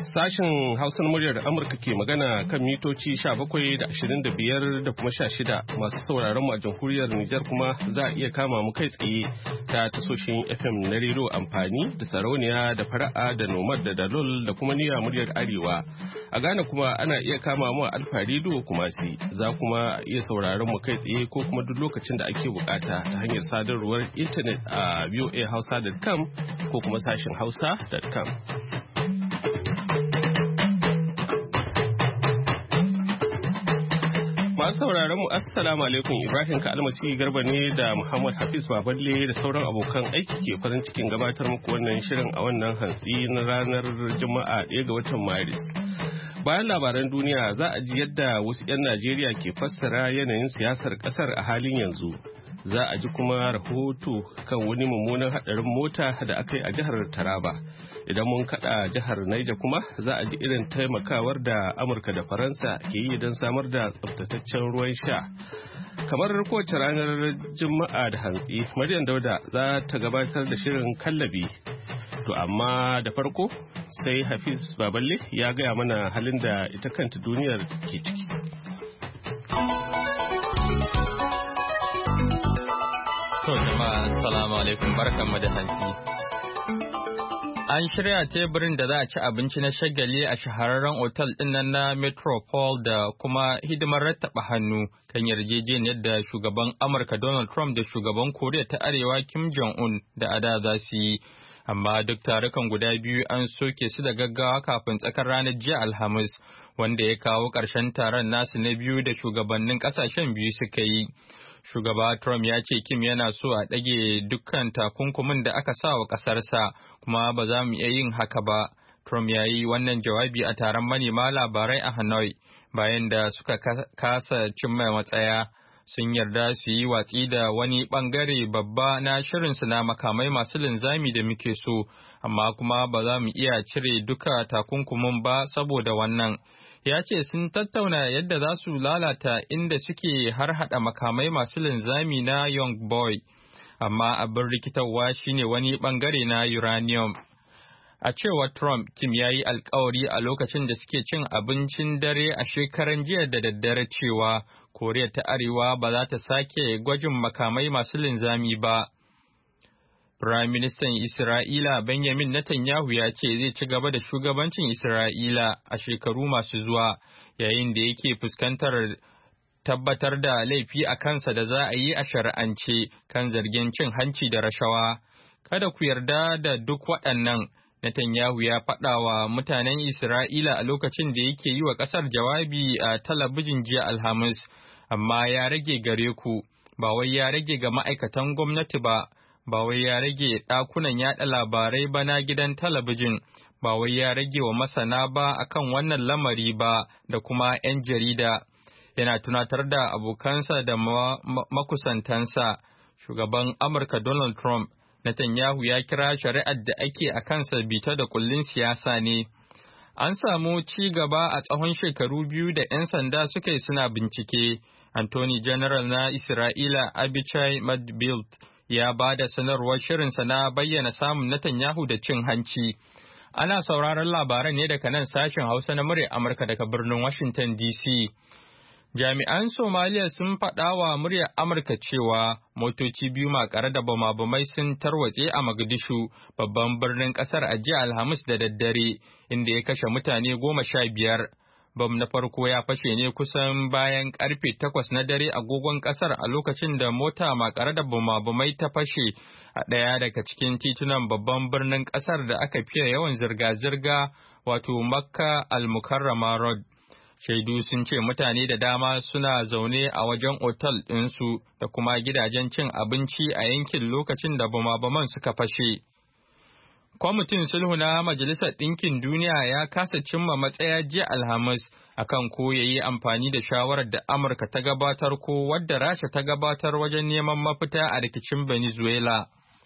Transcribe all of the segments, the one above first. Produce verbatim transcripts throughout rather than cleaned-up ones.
Sashen Hausa na muryar Amurka ke magana kan mitoci sha bakwai da ashirin da biyar da kuma sha shida. Masu sauraron mu a jamhuriyar Nijar kuma za a iya kama mu kai tsaye ta tasoshin F M na rediyo amfani da sarauniya da fara'a da nomad da dalol da kuma niyya muryar Arewa. A Ghana kuma ana iya kama mu a Alfa rediyo kuma si. Za kuma iya sauraron mu kai tsaye ko kuma duk lokacin da ake bukata ta hanyar sadarwar intanet a voa hausa dot com ko kuma sashen hausa dot com. Masu sauraron mu assalamu alaikum, Ibrahim Kalmasi Garba ne da Muhammad Hafiz Baballe da sauran abokan aiki ke farin cikin gabatar muku wannan shirin a wannan hantsi na ranar Juma'a ɗaya ga watan Maris. Bayan labaran duniya za a ji yadda wasu 'yan Najeriya ke fassara yanayin siyasar ƙasar a halin yanzu. Za a ji kuma rahoto kan wani mummunan haɗarin mota da aka yi a jihar Taraba. Idan mun kada jihar Niger kuma za a ji irin taimakawar da Amurka da Faransa ke yi don samar da tsaftataccen ruwan sha. Kamar kowace ranar Juma'a da hantsi, Maryam Dauda za ta gabatar da shirin kallabi. To amma da farko sai Hafiz Baballe ya gaya mana halin da ita kanta duniyar ke ciki. To jama'a assalamu alaikum, barkanmu da hantsi. An shirya teburin da za a ci abinci na shagali a shahararren otal ɗin nan na Metropole da kuma hidimar rattaba hannu kan yarjejeniyar da shugaban Amurka Donald Trump da shugaban Koriya ta Arewa Kim Jong-un da ada za su yi. Amma duk tarukan guda biyu an soke su da gaggawa kafin tsakar ranar jiya Alhamis, wanda ya kawo ƙarshen taron nasu na biyu da shugabannin ƙasashen biyu suka yi. Shugaba Trump ya ce Kim yana so a ɗage dukkan takunkumin da aka sa wa ƙasarsa, kuma ba za mu iya yin haka ba. Trump ya yi wannan jawabi a taron manema labarai a Hanoi bayan da suka kasa cimma matsaya. Sun yarda su yi watsi da wani ɓangare babba na shirinsu na makamai masu linzami da muke so, amma kuma ba za mu iya cire duka takunkumin ba saboda wannan. Ya ce sun tattauna yadda za su lalata inda suke har hada makamai masu linzami na Young Boy, amma abin rikitarwa shine wani bangare na uranium. A cewar Trump, Kim ya yi alkawari a lokacin da suke cin abincin dare a shekaran jiya da daddare cewa Koriya ta Arewa ba za ta sake gwajin makamai masu linzami ba. Firaministan Isra'ila Benjamin Netanyahu ya ce zai ci gaba da shugabancin Isra'ila a shekaru masu zuwa, yayin da yake fuskantar tabbatar da laifi a kansa da za a yi a shari'ance kan zargin cin hanci da rashawa. Kada ku yarda da duk waɗannan, Netanyahu ya faɗa wa mutanen Isra'ila a lokacin da yake yi wa ƙasar jawabi a talabijin jiya Alhamis, amma ya rage gare ku, ba wai ya rage ga ma'aikatan gwamnati ba. Ba wai ya rage ɗakunan yaɗa labarai ba na gidan talabijin, ba wai ya rage wa masana ba akan wannan lamari ba da kuma 'yan jarida. Yana tunatar da abokansa da ma makusantansa. Shugaban Amurka Donald Trump, Netanyahu ya kira shari'ar da ake a kansa bita da kullin siyasa ne. An samu ci gaba a tsawon shekaru biyu da 'yan sanda suka yi suna bincike. Attorney General na Isra'ila Abichai Madbilt ya ba da sanarwar shirinsa na bayyana samun Netanyahu da cin hanci. Ana sauraron labaran ne daga nan sashen Hausa na muryar Amurka daga birnin Washington D C. Jami'an Somaliya sun faɗa wa muryar Amurka cewa motoci biyu makare da bama-bamai sun tarwatse a Mogadishu, babban birnin ƙasar a jiya Alhamis da daddare, inda ya kashe mutane goma sha biyar. Bam na farko ya fashe ne kusan bayan karfe takwas na dare agogon kasar a lokacin da mota makare da bumabumai ta fashe a ɗaya daga cikin titunan babban birnin kasar da aka fiye yawan zirga-zirga, wato Makka Al-Mukarrama Road. Shaidu sun ce mutane da dama suna zaune a wajen otal ɗinsu da kuma gidajen cin abinci a yankin lokacin da bumabuman suka fashe. Kwamitin sulhu na Majalisar Ɗinkin Duniya ya kasa cimma matsaya jiya Alhamis akan ko ya yi amfani da shawarar da Amurka ta gabatar ko wadda Rasha ta gabatar wajen neman mafita a rikicin Venezuela.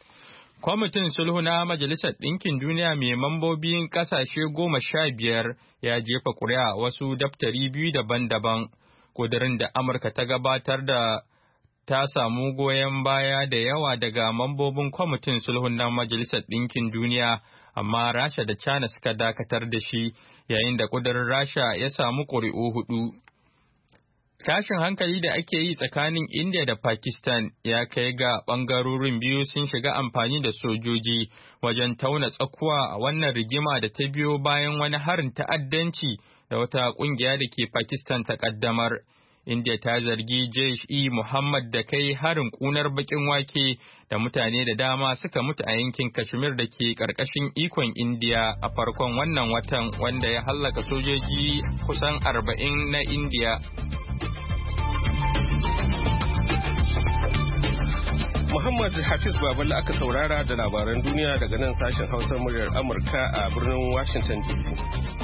Kwamitin sulhu na Majalisar Ɗinkin Duniya mai mambobin ƙasashe goma sha biyar ya jefa ƙuri'a wasu daftari biyu daban-daban. Ƙudurin da Amurka ta gabatar da ta samu goyon baya da yawa daga mambobin kwamitin sulhun na Majalisar Ɗinkin Duniya, amma Rasha da China suka dakatar da shi, yayin da ƙudurin Rasha ya samu ƙuri'u hudu. Tashin hankali da ake yi tsakanin India da Pakistan ya kai ga ɓangarorin biyu sun shiga amfani da sojoji wajen tauna tsakuwa a wannan rigima da ta biyo bayan wani harin ta'addanci da wata ƙungiya da ke Pakistan ta ƙaddamar. India ta zargi Jaish-e-Muhammad da kai harin ƙunar baƙin wake da mutane da dama suka mutu a yankin Kashmir da ke ƙarƙashin ikon India a farkon wannan watan, wanda ya hallaka sojoji kusan arba'in na India. Muhammad Hafiz Baballa aka saurara da labaran duniya daga nan sashen Hausa muryar Amurka a birnin Washington D C.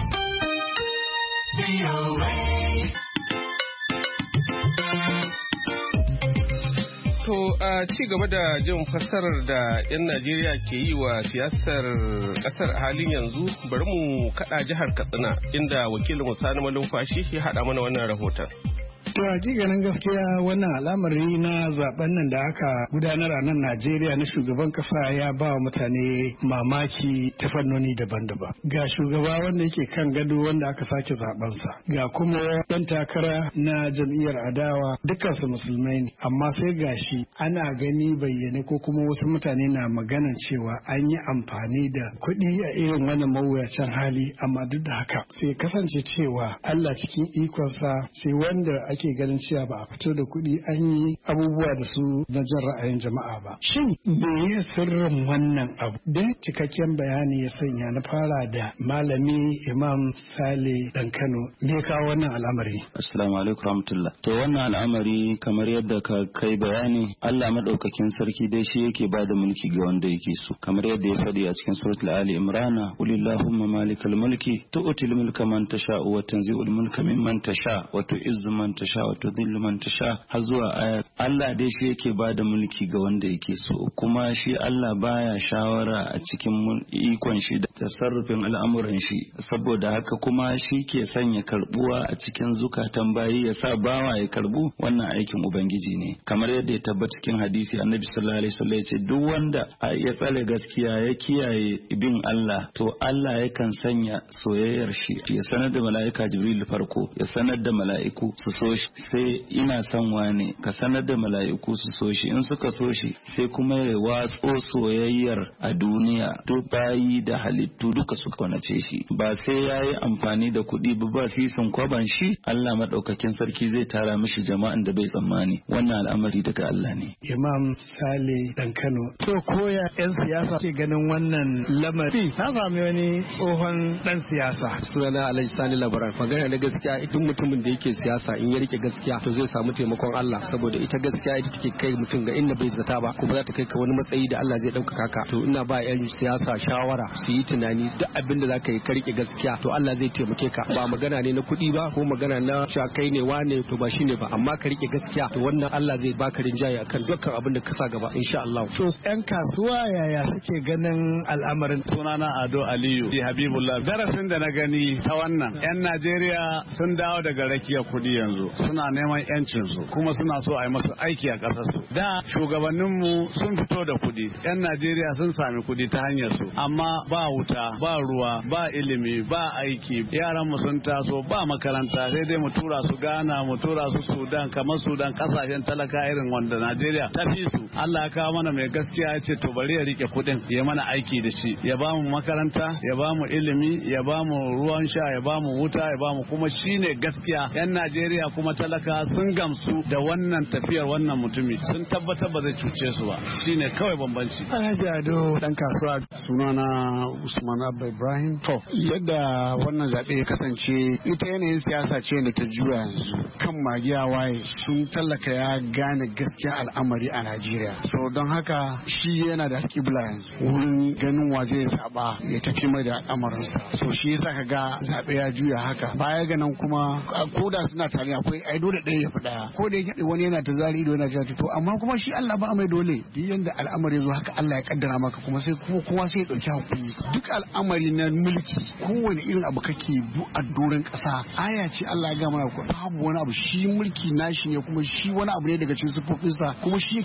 To a ci gaba da jin fassarar da 'yan Najeriya ke yi wa siyasar kasar halin yanzu, bari mu kada jihar Katsina inda wakilin Sani Malumfashi ya haɗa mana wannan rahoton. To hakikanin gaskiya wannan al'amari na zaben nan da aka gudanar a nan Najeriya na shugaban kasa ya ba wa mutane mamaki ta fannoni daban-daban. Ga shugaba wanda yake kan gado wanda aka sake zabensa, ga kuma ɗan takara na jam'iyyar adawa dukkansu musulmai ne, amma sai gashi ana gani bayyane ko kuma wasu mutane na maganan cewa an yi amfani da kuɗi a irin wannan mawuyacin hali, amma duk da haka sai kasance cewa Allah cikin ikonsa sai wanda ake ake ganin cewa ba a fito da kuɗi an yi abubuwa da su na jin ra'ayin jama'a ba. Shin me ya sirrin wannan abu? Da cikakken bayani ya sanya na fara da malami Imam Sale Dan Kano. Me ya kawo wannan al'amari? Assalamu alaikum rahmatullah. To wannan al'amari kamar yadda ka kai bayani, Allah madaukakin sarki dai shi yake ba da mulki ga wanda yake so. Kamar yadda ya faɗi a cikin suratul Ali Imran, "Qulillahumma malikal mulki tu'til mulka man tasha'u wa tanzi'ul mulka mimman tasha' wa tu'izzu man tasha' wa tudhillu man tasha", har zuwa aya. Allah dai shi yake bada mulki ga wanda yake so, kuma shi Allah baya shawara a cikin ikon shi da tasarrufin al'amuran shi, saboda haka kuma shi ke sanya karbuwa a cikin zukatan bayi ya sa bawa ya karbu. Wannan aikin ubangiji ne, kamar yadda ya tabbata cikin hadisi Annabi sallallahu alaihi wasallam ya ce duk wanda ya tsare gaskiya ya kiyaye bin Allah, to Allah yakan sanya soyayyar shi ya sanar da mala'ika Jibril farko, ya sanar da mala'iku su so shi, sai ina son wane ka sanar da mala'iku su so shi, in suka so shi sai kuma ya watso soyayyar a duniya, duk bayi da halittu duka su kaunace shi, ba sai ya yi amfani da kuɗi ba ba sisin kwaban shi, Allah maɗaukakin sarki zai tara mishi jama'an da bai tsammani. Wannan al'amari daga Allah ne. Imam Sale Dan Kano. To koya 'yan siyasa ke ganin wannan lamari? Na sami wani tsohon ɗan siyasa. Sunana Alhaji Sani Labaran. Magana na gaskiya duk mutumin da yake siyasa in ya rike gaskiya to zai samu taimakon Allah, saboda ita gaskiya ita take kai mutum ga inda bai zata ba, kuma za ta kai ka wani matsayi da Allah zai ɗaukaka ka. To ina ba 'yan siyasa shawara su yi tunani duk abin da za ka yi ka rike gaskiya to Allah zai taimake ka. Ba magana ne na kuɗi ba ko magana na shakai ne wane, to ba shine ba, amma ka rike gaskiya to wannan Allah zai baka rinjaye akan dukkan abin da ka sa gaba insha Allah. To 'yan kasuwa yaya suke ganin al'amarin? Sunana Ado Aliyu di Habibullah. Darasin da na gani ta wannan 'yan Najeriya sun dawo daga rakiyar kuɗi yanzu, suna neman 'yancinsu kuma suna so a yi masu aiki a ƙasarsu. Da shugabanninmu sun fito da kuɗi, 'yan Najeriya sun sami kuɗi ta hanyar su, amma ba wuta, ba ruwa, ba ilimi, ba aiki. Yaranmu sun taso ba makaranta, sai dai mu tura su Ghana, mu tura su Sudan, kamar Sudan, kasashen talaka irin wanda Najeriya ta fi su. Allah ya kawo mana mai gaskiya ya ce to bari ya rike kuɗin ya mana aiki da shi, ya ba mu makaranta, ya ba mu ilimi, ya ba mu ruwan sha, ya ba mu wuta, ya ba mu, kuma shine gaskiya. 'Yan Najeriya kuma talaka sun gamsu da wannan tafiyar wannan mutumi, sun tabbatar ba zai cuce su ba, shine kawai bambanci. Alhaji Ado dan kasuwa. Sunana Usman Abba Ibrahim. To yadda wannan zaɓe ya kasance, ita yanayin siyasa ce da ta juya yanzu, kan magiya waye, sun tallaka ya gane gaskiya al'amari a Najeriya. So don haka shi yana da kibla yanzu wurin ganin wa zai zaɓa ya tafi mai da al'amarinsa. So shi yasa ka ga zaɓe ya juya haka. Baya ga nan kuma ko da suna tare akwai ai dole ɗaya ya fi ɗaya, ko da yake wani yana ta zari ido yana ta to amma kuma shi Allah ba mai dole. Duk yanda al'amari ya zo haka Allah ya kaddara maka, kuma sai kuma kowa sai ya ɗauki hakuri. Duk al'amari na mulki kowane irin abu kake bu a doron ƙasa, aya ce Allah ya gama ko babu wani abu, shi mulki nashi ne, kuma shi wani abu ne daga cikin sifofinsa, kuma shi yake bayar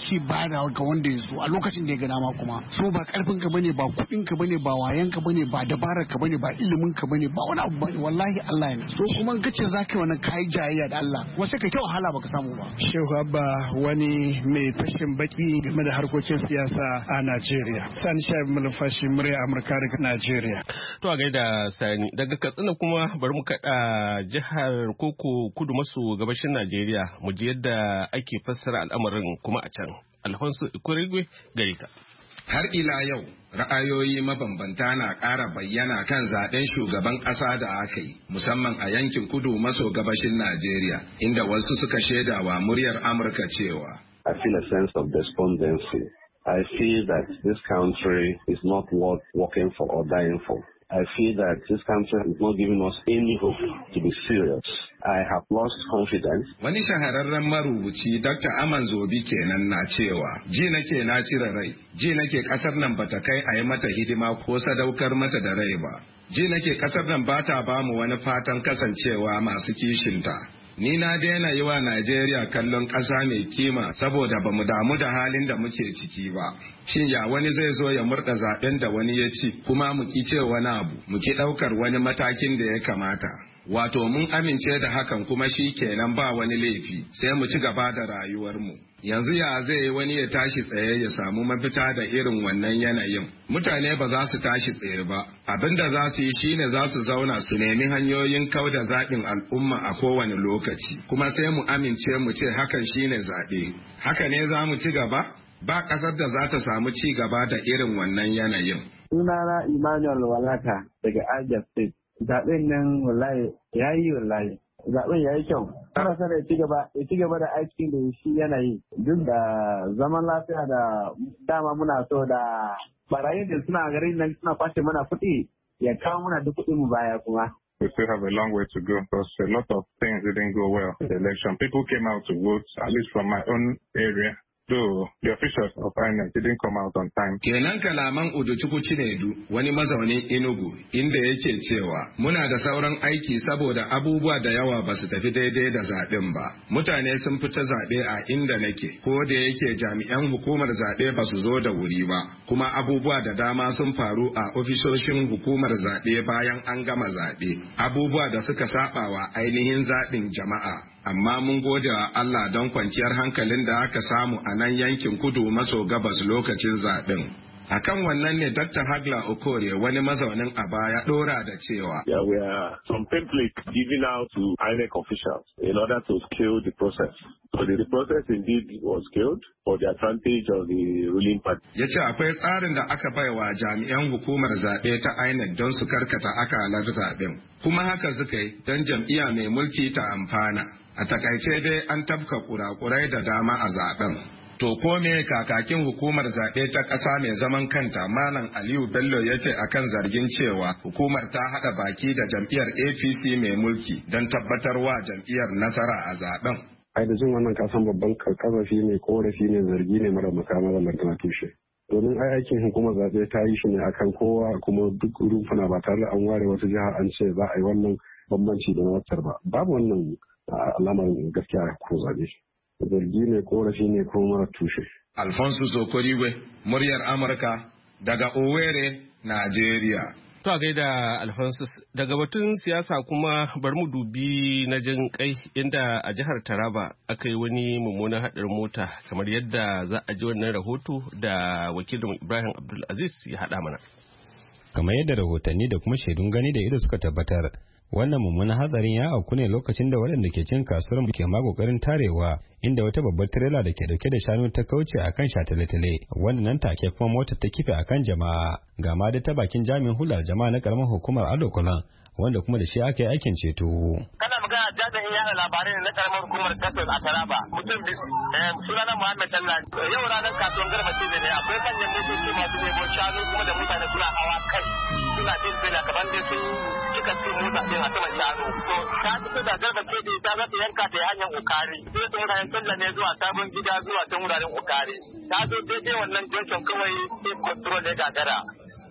bada ga wanda ya so a lokacin da ya ga dama kuma so ba karfin ka bane ba kudin ka bane ba wayan ka bane ba dabarar ka bane ba ilimin ka bane ba wani abu bane wallahi Allah ne so kuma in kace zaka yi wannan kai jayayya da Allah wasu ka kyau wahala baka samu ba. Shehu Abba wani mai fashin baki game da harkokin siyasa a Najeriya. Sani Shaib Malfashi murya Amurka daga Najeriya. To a gaida Sani daga Katsina kuma bari mu kada jihar Koko kudu maso gabashin Najeriya mu ji yadda ake fassara al'amarin kuma a can. Alfonso Ikurigwe gare ka. Har ila yau ra'ayoyi mabambanta na ƙara bayyana kan zaɓen shugaban ƙasa da aka yi musamman a yankin kudu maso gabashin Najeriya inda wasu suka shaidawa muryar Amurka cewa I feel a sense of despondency. I feel that this country is not worth working for or dying for. I feel that this country is not giving us any hope to be serious. I have lost confidence. Wani shahararren marubuci Doctor Aman Zobi kenan na cewa, ji nake na cire rai, ji nake kasar nan bata kai a yi mata hidima ko sadaukar mata da rai ba. Ji nake kasar nan bata bamu wani fatan kasancewa masu kishinta. Ni na daina yi wa Najeriya kallon ƙasa mai kima saboda ba mu damu da halin da muke ciki ba. Shin ya wani zai zo ya murɗa zaɓen da wani ya ci kuma mu ki ce wani abu, mu ki ɗaukar wani matakin da ya kamata. Wato mun amince da hakan kuma shi kenan ba wani laifi sai mu ci gaba da rayuwarmu. Yanzu ya zai yi wani ya tashi tsaye ya samu mafita da irin wannan yanayin. Mutane ba za su tashi tsaye ba. Abin da za su yi shine za su zauna su nemi hanyoyin kauda zaɓin al'umma a kowane lokaci. Kuma sai mu amince mu ce hakan shine zaɓe. Haka ne za mu ci gaba? Ba ƙasar da za ta samu ci gaba da irin wannan yanayin. Sunana Emmanuel Walata daga Alger State. Zaɓen nan wallahi ya yi wallahi. Zaɓen ya yi kyau. Ana son ya ci gaba ya ci gaba da aikin da shi yana yi. Duk da zaman lafiya da dama muna so da barayin da suna garin nan suna kwashe mana kuɗi ya kawo muna duk kuɗin mu baya kuma. We still have a long way to go because a lot of things didn't go well in the election. People came out to vote, at least from my own area. Though the officials of I N E C didn't come out on time. Kenan kalaman Udochukwu Chinedu wani mazaunin Enugu inda yake cewa muna da sauran aiki saboda abubuwa da yawa ba su tafi daidai da zaɓen ba. Mutane sun fita zaɓe a inda nake ko da yake jami'an hukumar zaɓe ba su zo da wuri ba. Kuma abubuwa da dama sun faru a ofisoshin hukumar zaɓe bayan an gama zaɓe. Abubuwa da suka saɓa wa ainihin zaɓin jama'a. Amma mun gode wa Allah don kwanciyar hankalin da aka samu a nan yankin kudu maso gabas lokacin zaɓen. A kan wannan ne Doctor Hagla Okore wani mazaunin a baya ɗora da cewa. Yeah, we are some pamphlets given out to I N E C officials in order to scale the process. So the, the process indeed was scaled for the advantage of the ruling party. Ya ce akwai tsarin da aka baiwa jami'an hukumar zaɓe ta I N E C don su karkata akalar zaɓen. Kuma haka suka yi don jam'iyya mai mulki ta amfana. A takaice dai an tabka kurakurai da dama a zaben. To ko me kakakin hukumar zaɓe ta ƙasa mai zaman kanta Malam Aliyu Bello ya ce akan zargin cewa hukumar ta haɗa baki da jam'iyyar A P C mai mulki don tabbatarwa jam'iyyar nasara a zaben. Ai da jin wannan kasan babban karkazafi ne korafi ne zargi ne mara makama da tushe. Domin ai aikin hukumar zaɓe ta yi shi ne akan kowa kuma duk rumfuna ba tare da an ware wata jiha an ce za a yi wannan bambanci da na wacce ba. Babu wannan alamar gaskiya ko zabe zargi ne korafi ne ko mara tushe. Alfonso Sokorigwe, muryar Amurka daga Owerri, Najeriya. To a gaida Alfonso, daga batun siyasa kuma bari mu dubi na jin kai inda a jihar Taraba aka yi wani mummunan haɗarin mota kamar yadda za a ji wannan rahoto da wakilin Ibrahim Abdulaziz ya haɗa mana. Kamar yadda rahotanni da kuma shaidun gani da ido suka tabbatar, wannan mummunan hatsarin ya auku ne lokacin da waɗanda ke cin kasuwar ke ma kokarin tarewa inda wata babbar tirela da ke dauke da shanu ta kauce akan shataletale wanda nan take kuma motar ta kife akan jama'a. Ga ma da ta bakin jami'in hular jama'a na karamar hukumar Ado Kulan wanda kuma da shi aka yi aikin ceto. Kana magana jami'in yada labarai ne na karamar hukumar Kasar a Taraba. Mutum sunana Muhammad Sallah. Yau ranar kasuwar Garba ce ne akwai manyan motoci masu nebo shanu kuma da mutane suna hawa kai. Suna jin bela kamar dai sun cika cin mota ɗin a saman shanu. To ta fito da Garba ce ne ta zata yanka ta hanyar Ukari. Sai ta wuraren Sallah ne zuwa sabon gida zuwa can wuraren Ukari. Ta zo daidai wannan junction kawai sai control ya gagara.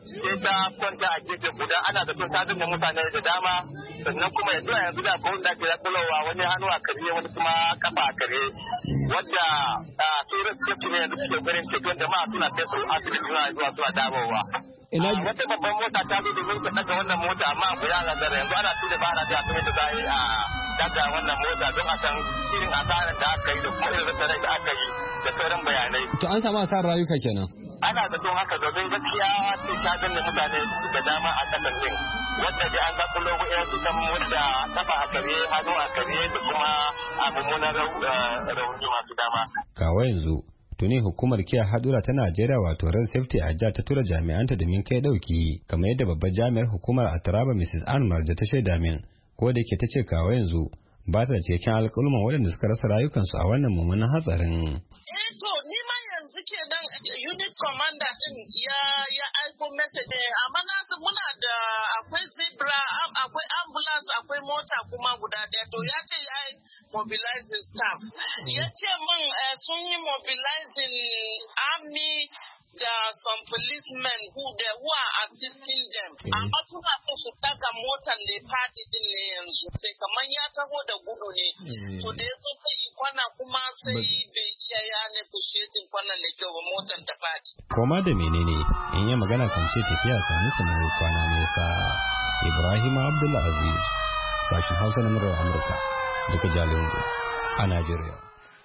sai ta kwanta a gefe guda ana da son ta da mutane da dama sannan kuma yanzu a yanzu da kawai da ke zakulowa wani hannu a kare wani kuma kafa a kare wadda turin kristi ne yanzu suke ganin cikin jama'a suna kai su asibiti suna zuwa suna dawowa. Wata babban mota ta zo domin ta daga wannan mota amma abu ya gagara yanzu ana tuda ba na da asibiti za a yi a daga wannan mota don a san irin asarar da aka yi da kuma irin rasarar da aka yi da sauran bayanai. To an samu asarar rayuka kenan. Ana da son haka domin gaskiya sai ta danne mutane da dama a kasan din wadda dai an zakulo wa'yan su kan wadda kafa a kare hannu a kare da kuma a mummunan rauni masu dama. Kawo yanzu tuni hukumar kiyaye hadura ta Najeriya wato Road Safety a ta tura jami'anta domin kai dauki kamar yadda babbar jami'ar hukumar a Taraba Missus Ann Marja ta shaida min ko da yake ta ce kawo yanzu ba ta cikin alƙalman waɗanda suka rasa rayukansu a wannan mummunan hatsarin. Eh to ni ma yanzu kenan unit commander din ya ya aiko message amma na muna da akwai zebra akwai ambulance akwai mota kuma guda ɗaya to ya ce ya mobilizing staff ya ce min sun yi mobilizing army da some policemen who they who are assisting them amma suna so su daga motar ne fadi din ne yanzu sai kaman ya taho da gudu ne to da yazo sai kwana kuma sai bai iya ya ne kushetin kwanan da kyau ba motar ta fadi koma da menene in yi magana kan ce tafiya sami sanar kwana nesa. Ibrahim Abdulaziz sashin Hausa na murar Amurka daga Jalingo a Najeriya.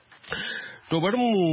To bari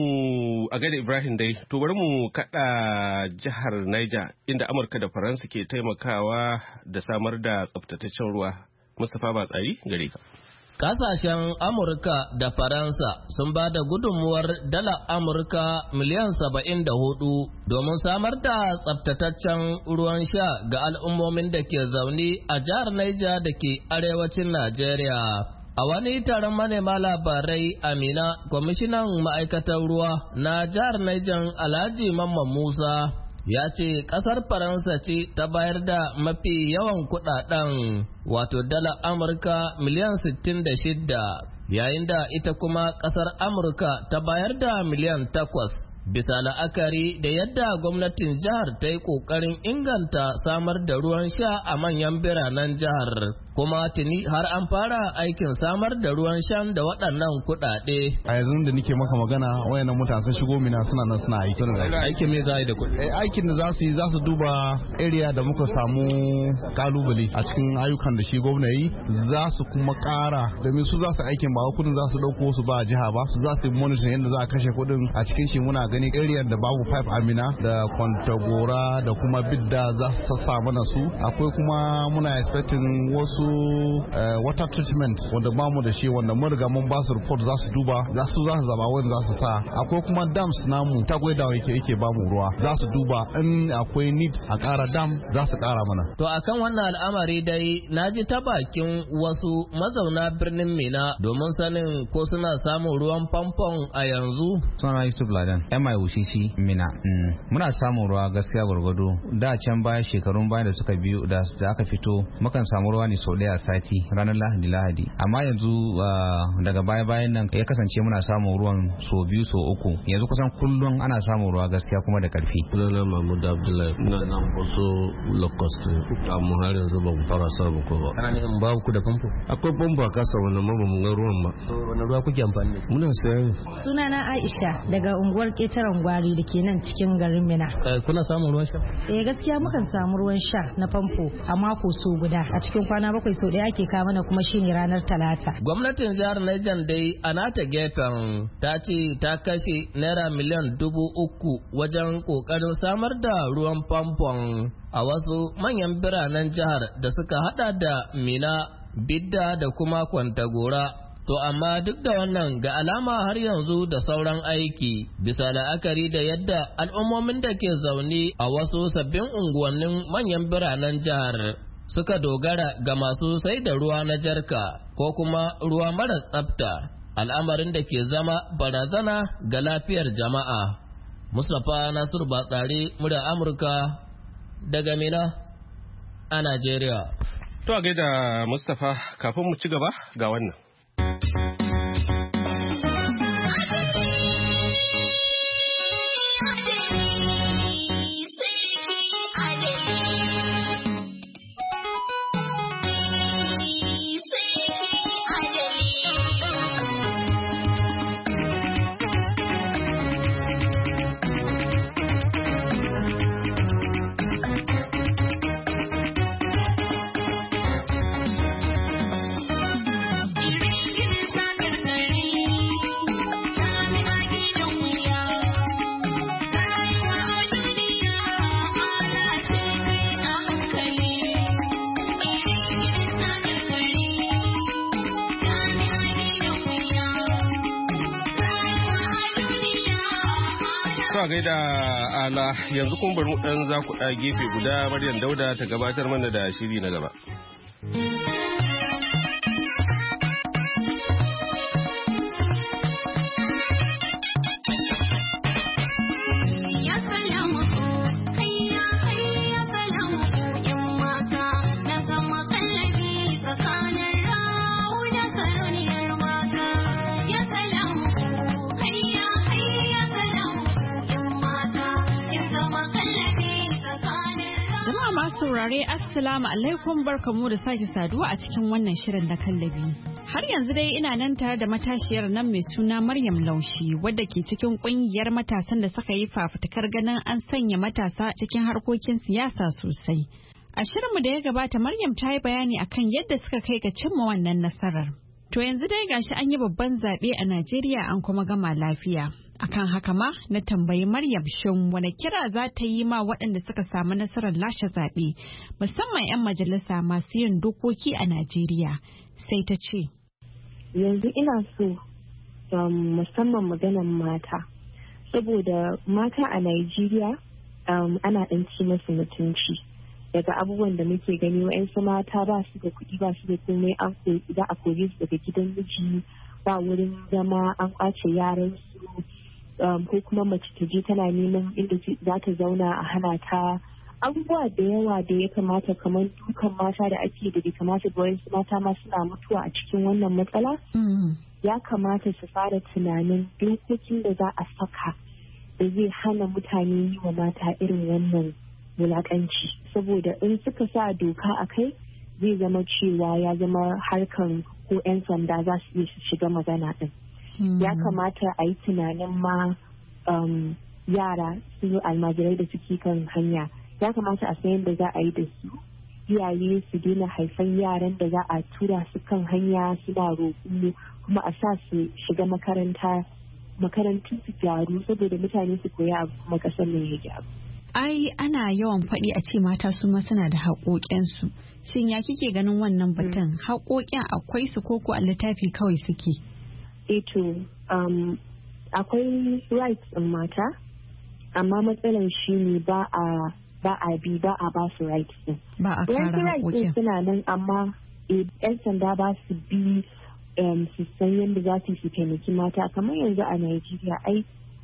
mu a gada Ibrahim dai, to bari mu kada jihar Niger inda Amurka da Faransa ke taimakawa da samar da tsaftataccen ruwa. Mustapha Batsari gare ka. Kasashen Amurka da Faransa sun ba da gudunmuwar dala Amurka miliyan saba'in da hudu domin samar da tsaftataccen ruwan sha ga al'ummomin da ke zaune a jihar Niger da ke arewacin Najeriya. A wani taron manema labarai Amina, kwamishinan ma'aikatar ruwa na jihar Niger Alhaji Mamman Musa ya ce ƙasar Faransa ce ta bayar da mafi yawan kuɗaɗen wato dala Amurka miliyan sittin da shida yayin da ita kuma ƙasar Amurka ta bayar da miliyan takwas. Bisa la'akari da yadda gwamnatin jihar ta yi ƙoƙarin inganta samar da ruwan sha a manyan biranen jihar, kuma tuni har an fara aikin samar da ruwan shan da waɗannan kuɗaɗe. A yanzu da nake maka magana wayannan mutane sun shigo mina suna nan suna aiki. Aikin me za a yi da kuɗi? Aikin da za su yi za su duba area da muka samu kalubale a cikin ayyukan da shi gwamna yi, za su kuma ƙara domin su za su aikin ba kuɗin za su ɗauko su ba jiha ba, su za su yi monitoring yadda za a kashe kuɗin a cikin shi muna gani area da babu pipe Amina da Kwantagora da kuma Bidda za su sassa mana su. Akwai kuma muna expecting wasu Uh, water treatment wanda ba mu da shi wanda mun riga mun ba su report za su duba za su za su zaba wanda za su sa. Akwai kuma dams namu tagwai da yake yake ba mu ruwa za su duba in akwai need a ƙara dam za su ƙara mana. To akan wannan al'amari dai na ji ta bakin wasu mazauna birnin Mina domin sanin ko suna samun ruwan famfon a yanzu. Suna Yusuf Ladan M I U C C Mina. Mm. Muna samun ruwa gaskiya gwargwado da can baya shekarun baya da suka biyu da aka fito mukan samu ruwa ne sau ɗaya a sati ranar lahadi lahadi amma yanzu daga baya bayan nan ya kasance muna samun ruwan so biyu so uku yanzu kusan kullum ana samun ruwa gaskiya kuma da karfi. Sunana Mahmud Abdullahi na nan wasu locost amma har yanzu ba mu fara samun ko ba. Kana nufin babu ku da famfo? Akwai famfo a kasa wannan ma ba mu ga ruwan ba. Wani ruwa kuke amfani da shi? Muna sayan. Sunana Aisha daga unguwar Ketaren Gwari da ke nan cikin garin Mina. Kuna samun ruwan sha? Eh gaskiya mukan samu ruwan sha na famfo a mako so guda a cikin kwana bakwai sau ɗaya ake kawo mana kuma shine ranar talata. Gwamnatin jihar Niger dai a nata gefen ta ce ta kashe naira miliyan dubu uku wajen kokarin samar da ruwan famfon a wasu manyan biranen jihar da suka hada da Mina, Bidda da kuma Kwantagora. To amma duk da wannan ga alama har yanzu da sauran aiki bisa la'akari da yadda al'ummomin da ke zaune a wasu sabbin unguwannin manyan biranen jihar suka dogara ga masu sai da ruwa na jarka ko kuma ruwa mara tsafta, al'amarin da ke zama barazana ga lafiyar jama'a. Mustapha Nasiru Batsari, murya Amurka daga Mina a Najeriya. To a gaida Mustapha, kafin mu ci gaba ga wannan. a gaida ala yanzu kuma bari mu dan za ku da gefe guda Maryam Dauda ta gabatar mana da shiri na gaba. saurare assalamu alaikum barkamu da sake saduwa a cikin wannan shirin na kallabi. Har yanzu dai ina nan tare da matashiyar nan mai suna Maryam Laushi wadda ke cikin kungiyar matasan da suka yi fafutukar ganin an sanya matasa cikin harkokin siyasa sosai. A shirinmu da ya gabata Maryam ta yi bayani akan yadda suka kai ga cimma wannan nasarar. To yanzu dai gashi an yi babban zaɓe a Najeriya an kuma gama lafiya. Akan haka ma na tambayi Maryam shin wani kira za ta yi ma waɗanda suka samu nasarar lashe zaɓe musamman 'yan majalisa masu yin dokoki a Najeriya sai ta ce. Yanzu ina so um, musamman maganan mata saboda mata a Najeriya um, ana ɗan ci masu mutunci daga abubuwan da muke gani wa'yansu mata ba su da kuɗi ba su da komai an za a kore su daga gidan miji ba wurin zama an kwace yaran su. Um, ko kuma mace ta je tana neman inda za ta zauna a hana ta abubuwa da yawa da ya kamata kamar dukan mata da ake da bai kamata ba wasu mata ma suna mutuwa a cikin wannan matsala ya kamata su fara tunanin dokokin da za a saka da zai hana mutane yi wa mata irin wannan wulakanci saboda in suka sa doka a kai zai zama cewa ya zama harkan ko 'yan sanda za su iya su shiga magana din. Ya kamata a yi tunanin ma um, yara su almajirai da suke kan hanya ya kamata a san yadda za a yi da su iyaye su daina haifan yaran da za a tura su kan hanya suna roƙo kuma a sa su shiga makaranta makarantun su gyaru saboda mutane su koya abu kuma kasar ne ya gyaru. Ai ana yawan faɗi a ce mata su ma suna da haƙoƙinsu shin ya kike ganin wannan batun haƙoƙin akwai su koko a littafi kawai suke? Eto um, akwai rights in mata amma matsalar shi ne ba a ba a bi ba a ba su rights din. Ba a kare haƙoƙin. Suna nan amma yan sanda ba su bi um, su san yadda za su su taimaki mata kamar yanzu a Najeriya ai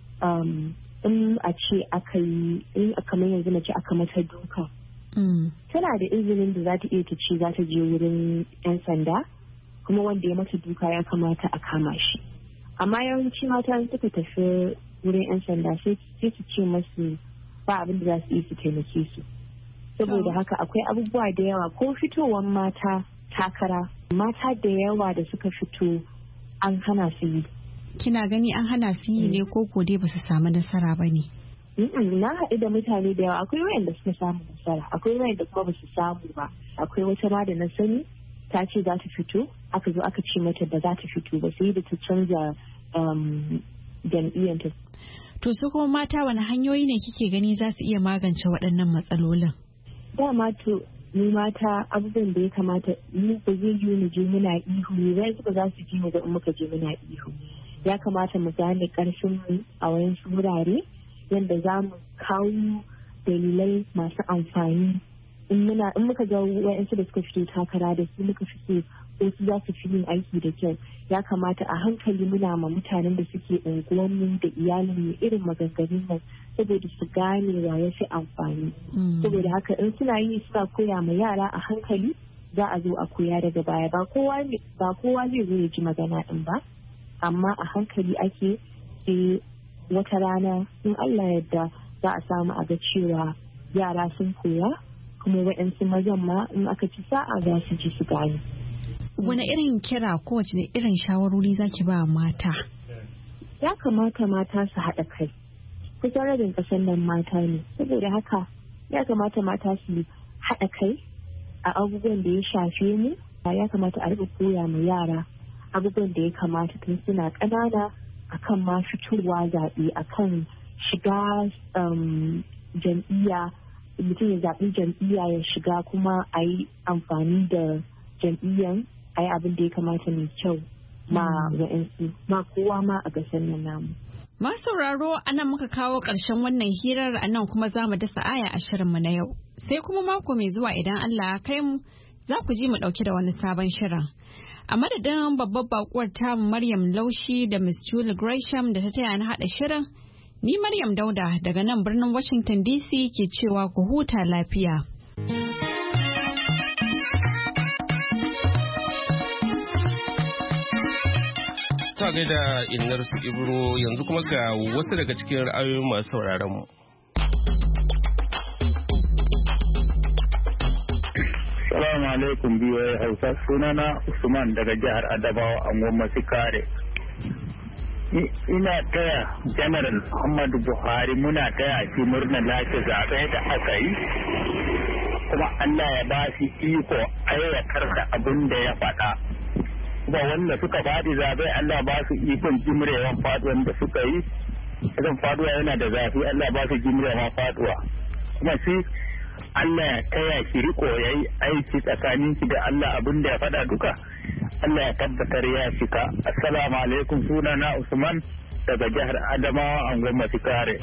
um, in a ce aka yi in kamar yanzu mace aka mata duka. Mm. Tana da izinin da za ta iya ta ce za ta je wurin yan sanda. Kuma wanda ya mata duka ya kamata a kama shi amma yawanci mata suka tafi wurin 'yan sanda sai su ce masu ba abin da za su yi su taimake su saboda haka akwai abubuwa da yawa ko fitowar mata takara mata da yawa da suka fito an hana su yi. Kina gani an hana su yi ne ko ko dai ba su samu nasara ba ne? na haɗu da mutane da yawa akwai wayanda suka samu nasara akwai wayanda kuma ba su samu ba akwai wata ma da na sani ta ce za ta fito aka zo aka ce mata ba za ta fito ba sai da ta canza jam'iyyanta. To su kuma mata wani hanyoyi ne kike gani za su iya magance waɗannan matsalolin? Dama to ni mata abubuwan da ya kamata mu ba zai yi mu je muna ihu ne zai ba za su ji mu ga in muka je muna ihu. Ya kamata mu gane ƙarfin mu a wayansu wurare yadda za mu kawo dalilai masu amfani in muna in muka ga wa'yansu da suka fito takara da su muka fito ko su za su fi yin aiki da kyau ya kamata a hankali muna ma mutanen da suke unguwanmu da iyalinmu irin maganganun nan saboda su gane wa ya fi amfani saboda haka in suna yi suna koya ma yara a hankali za a zo a koya daga baya ba kowa ba kowa zai zo ya ji magana din ba amma a hankali ake sai wata rana in Allah yadda za a samu a ga cewa yara sun koya kuma waɗansu mazan ma in aka ci sa'a za su ji su gani. Wani irin kira ko wace irin shawarori zaki ba mata? Ya kamata mata su haɗa kai. Kusan rabin ƙasar nan mata ne. Saboda haka ya kamata mata su haɗa kai a abubuwan da ya shafe mu. Ya kamata a riƙa koya ma yara abubuwan da ya kamata tun suna ƙanana akan ma fitowa zaɓe akan shiga jam'iyya. Mutum ya zaɓi jam'iyya ya shiga kuma a yi amfani da jam'iyyan a yi abin da ya kamata mai kyau ma wa'yansu ma kowa ma a gasar nan namu. Masu sauraro a nan muka kawo ƙarshen wannan hirar a nan kuma za mu dasa aya a shirinmu na yau. Sai kuma mako mai zuwa idan Allah ya kai mu za ku ji mu ɗauki da wani sabon shirin. A madadin babbar bakuwar tamu Maryam Laushi da Miss Julie Gresham da ta taya na haɗa shirin, ni Maryam Dauda daga nan birnin Washington D C ke cewa ku huta lafiya. Ta gaida innar su Ibro yanzu kuma ga wasu daga cikin ra'ayoyin masu sauraron mu. Salamu alaikum B O A Hausa, sunana Usman daga jihar Adamawa a Gwamnati Kare. Ina taya General Muhammadu Buhari muna taya shi murna lashe zaɓe da aka yi, kuma Allah ya ba shi iko aiwatar da abin da ya faɗa. Kuma wanda suka faɗi zaɓe Allah ba su ikon jimrewan faɗuwan da suka yi, idan faɗuwa yana da zafi Allah ba su jimrewan faɗuwa. Kuma shi Allah ya taya shi riko ya yi aiki tsakanin shi da Allah abin da ya faɗa duka. Allah ya tabbatar ya cika. Assalamu alaikum, sunana Usman daga jihar Adamawa a gwamnati Kare.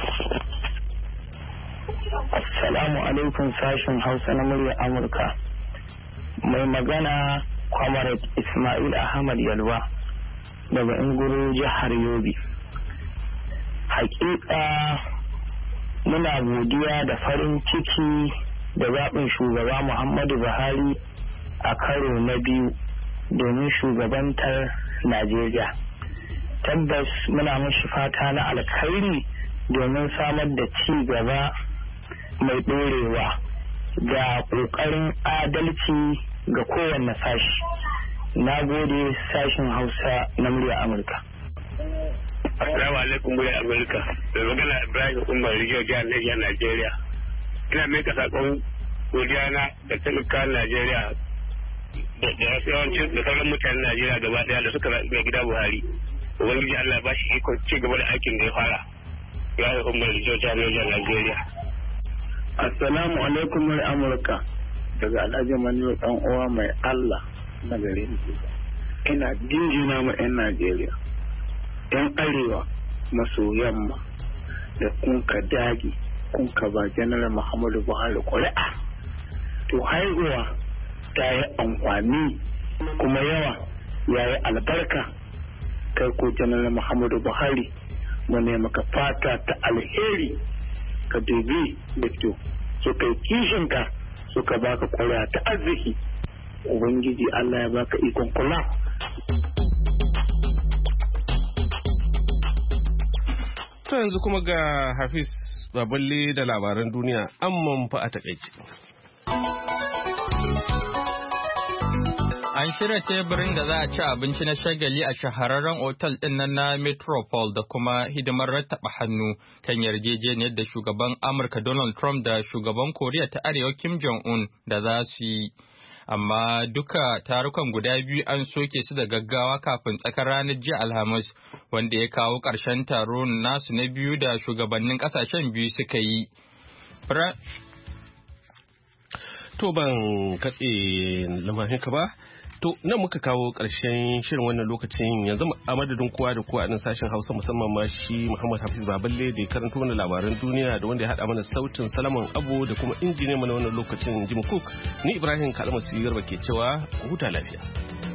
Assalamu alaikum sashen Hausa na muryar Amurka. Mai magana Comrade Ismail Ahmad Yalwa daga Inguru jihar Yobe. Hakika muna godiya da farin ciki da zaɓin shugaba Muhammadu Buhari a karo na biyu domin shugabantar Najeriya. Tabbas muna mashi fata na alkhairi domin samar da ci gaba mai ɗorewa da ƙoƙarin adalci ga kowanne sashi. Na gode sashin Hausa na murya Amurka. Assalamu alaikum murya Amurka. Da magana Ibrahim Umar Rijo jihar Niger Najeriya. Ina mai sakon godiya na da talakawan Najeriya da yawancin da sauran mutanen Najeriya gaba daya da suka zaɓi gida Buhari. Ubangiji Allah ba shi ikon ci gaba da aikin da ya fara. Ibrahim Umar Rijo jihar Niger Najeriya. Assalamu alaikum murya Amurka. Daga Alhaji Manu dan uwa mai Allah na gare ni. Ina jinjina ma 'yan Najeriya. 'Yan arewa maso yamma da kun ka dage kun ka ba Janar Muhammadu Buhari ƙuri'a. To haihuwa ta yi amfani kuma yawa ya yi albarka. Kai ko Janar Muhammadu Buhari mu ne maka fata ta alheri, ka dubi da kyau suka yi kishinka suka baka ƙuri'a ta arziki. Ubangiji Allah ya baka ikon kula. To yanzu kuma ga Hafiz Baballe da labaran duniya amman fa a takaice. An shirya teburin da za a ci abinci na shagali a shahararren otal ɗin nan na Metropole da kuma hidimar rattaba hannu kan yarjejeniyar da shugaban Amurka Donald Trump da shugaban Koriya ta Arewa Kim Jong-un da za su yi. Amma duka tarukan guda biyu an soke su da gaggawa kafin tsakar ranar jiya Alhamis, wanda ya kawo ƙarshen taron nasu na biyu da shugabannin ƙasashen biyu suka yi. To ban katse lamarinka ba. To nan muka kawo ƙarshen shirin wannan lokacin yanzu a madadin kowa da kowa a nan sashen Hausa musamman ma shi Muhammad Hafiz Baballe da ya karanto mana labaran duniya da wanda ya haɗa mana sautin Salaman Abu da kuma injiniyan mana wannan lokacin Jim Cook, ni Ibrahim Kalmasi Garba ke cewa huta lafiya.